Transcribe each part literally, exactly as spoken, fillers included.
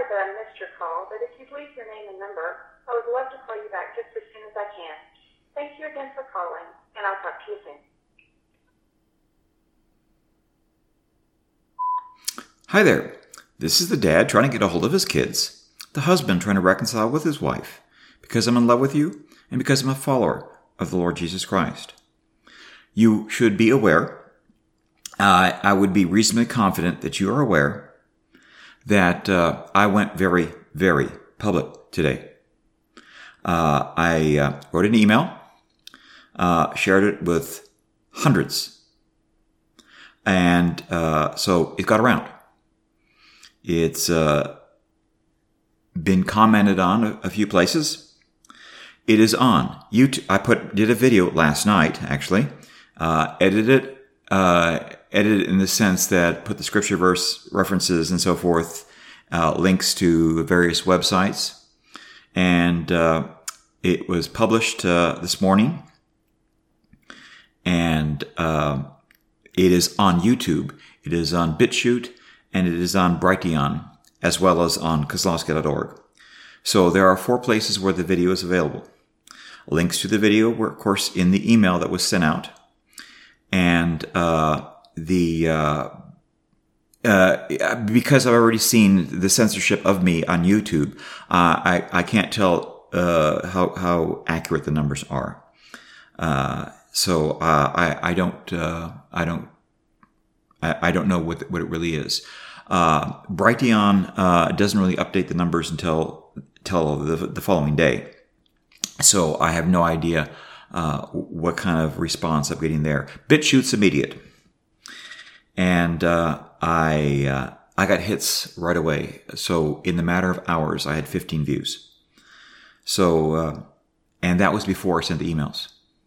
that I missed your call, but if you'd leave your name and number, I would love to call you back just as soon as I can. Thank you again for calling, and I'll talk to you soon. Hi there. This is the dad trying to get a hold of his kids, the husband trying to reconcile with his wife, because I'm in love with you and because I'm a follower of the Lord Jesus Christ. You should be aware, uh, I would be reasonably confident that you are aware that uh, I went very, very public today. Uh, I uh, wrote an email, uh, shared it with hundreds, and uh, so it got around. It's uh, been commented on a, a few places. It is on YouTube. I put did a video last night, actually. Uh, edited uh, edited in the sense that put the scripture verse references and so forth, uh, links to various websites, and uh, it was published uh, this morning, and uh, it is on YouTube. It is on BitChute. And it is on Brighteon, as well as on Kozlowski dot org. So there are four places where the video is available. Links to the video were, of course, in the email that was sent out. And uh, the uh, uh, because I've already seen the censorship of me on YouTube, uh, I, I can't tell uh, how, how accurate the numbers are. Uh, so uh, I, I don't uh, I don't I don't know what what it really is. Uh, Brighteon uh, doesn't really update the numbers until until the, the following day, so I have no idea uh, what kind of response I'm getting there. BitChute's immediate, and uh, I uh, I got hits right away. So in the matter of hours, I had fifteen views. So uh, and that was before I sent the emails.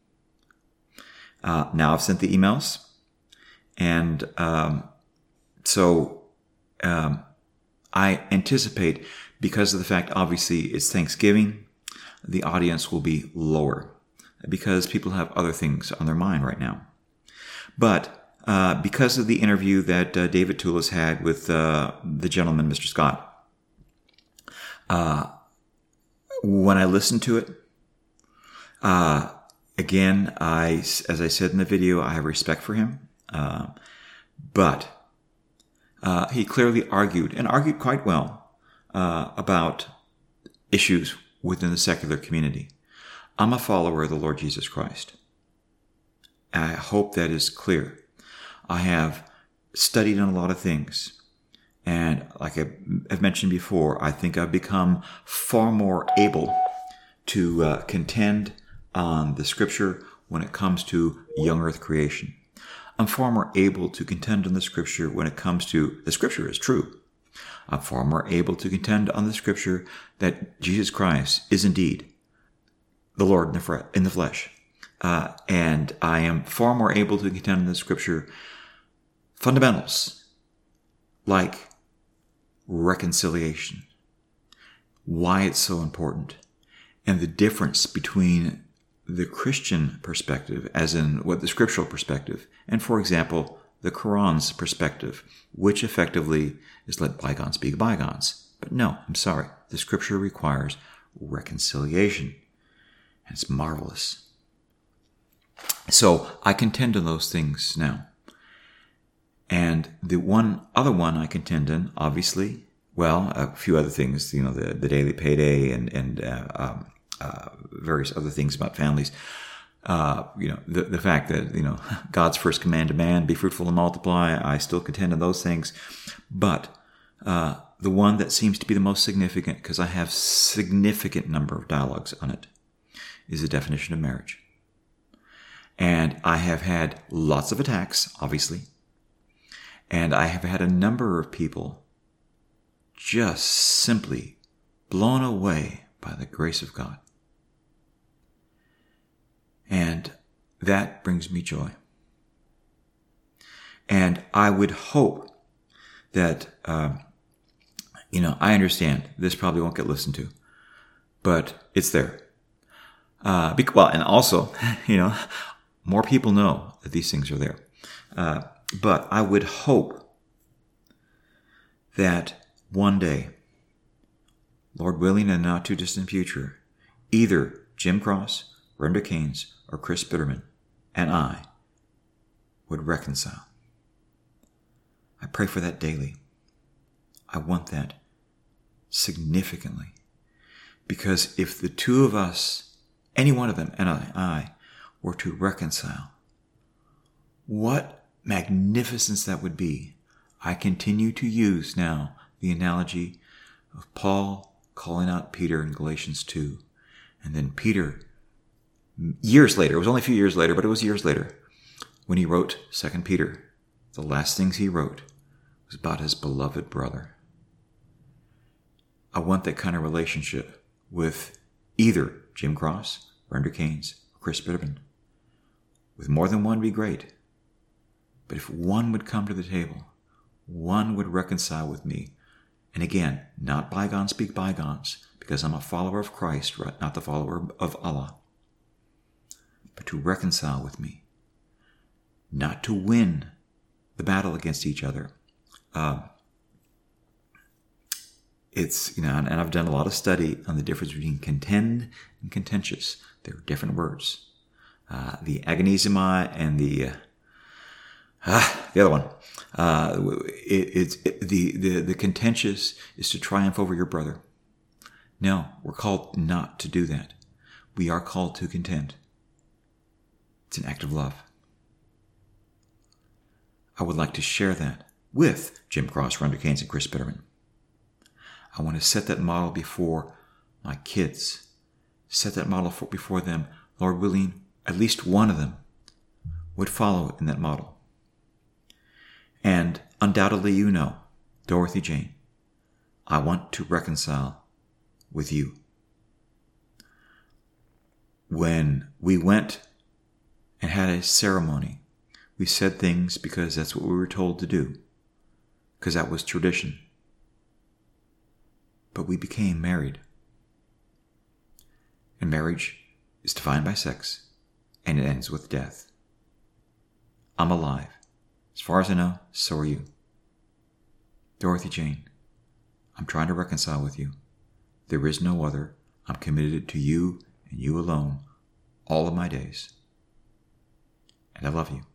Uh, now I've sent the emails. And um, so um, I anticipate, because of the fact, obviously, it's Thanksgiving, the audience will be lower because people have other things on their mind right now. But uh, because of the interview that uh, David Toulis had with uh, the gentleman, Mister Scott, uh, when I listened to it, uh, again, I, as I said in the video, I have respect for him. Uh, but uh, he clearly argued, and argued quite well, uh, about issues within the secular community. I'm a follower of the Lord Jesus Christ. I hope that is clear. I have studied on a lot of things, and like I've mentioned before, I think I've become far more able to uh, contend on the scripture when it comes to young earth creation. I'm far more able to contend on the scripture when it comes to the scripture is true. I'm far more able to contend on the scripture that Jesus Christ is indeed the Lord in the, fre- in the flesh. Uh, and I am far more able to contend in the scripture fundamentals like reconciliation, why it's so important, and the difference between the Christian perspective, as in what the scriptural perspective, and for example, the Quran's perspective, which effectively is let bygones be bygones. But no, I'm sorry, the scripture requires reconciliation. And it's marvelous. So I contend on those things now. And the one other one I contend in, obviously, well, a few other things, you know, the, the daily payday and, and uh, um, Uh, various other things about families. Uh, you know, the, the fact that, you know, God's first command to man, be fruitful and multiply, I still contend on those things. But uh, the one that seems to be the most significant, because I have significant number of dialogues on it, is the definition of marriage. And I have had lots of attacks, obviously. And I have had a number of people just simply blown away by the grace of God. And that brings me joy. And I would hope that, uh, you know, I understand this probably won't get listened to, but it's there. Uh, be- well, and also, you know, more people know that these things are there. Uh, but I would hope that one day Lord willing, in a not too distant future, either Jim Cross, Brenda Keynes, or Chris Bitterman and I would reconcile. I pray for that daily. I want that significantly. Because if the two of us, any one of them and I, I were to reconcile, what magnificence that would be. I continue to use now the analogy of Paul calling out Peter in Galatians two. And then Peter, years later, it was only a few years later, but it was years later, when he wrote Second Peter, the last things he wrote was about his beloved brother. I want that kind of relationship with either Jim Cross, Brenda Keynes, or Chris Bitterman. With more than one would be great. But if one would come to the table, one would reconcile with me. And again, not bygones speak bygones, because I'm a follower of Christ, not the follower of Allah. But to reconcile with me. Not to win the battle against each other. Uh, it's, you know, and I've done a lot of study on the difference between contend and contentious. They're different words. Uh, the agonizomai and the, uh, ah, the other one. Uh, it, it's it, the, the, the contentious is to triumph over your brother. No, we're called not to do that. We are called to contend. It's an act of love. I would like to share that with Jim Cross, Brenda Keynes, and Chris Bitterman. I want to set that model before my kids. Set that model for, before them. Lord willing, at least one of them would follow in that model. And undoubtedly you know, Dorothy Jane, I want to reconcile with you. When we went and had a ceremony, we said things because that's what we were told to do, because that was tradition. But we became married. And marriage is defined by sex, and it ends with death. I'm alive. As far as I know, so are you. Dorothy Jane, I'm trying to reconcile with you. There is no other. I'm committed to you and you alone all of my days. And I love you.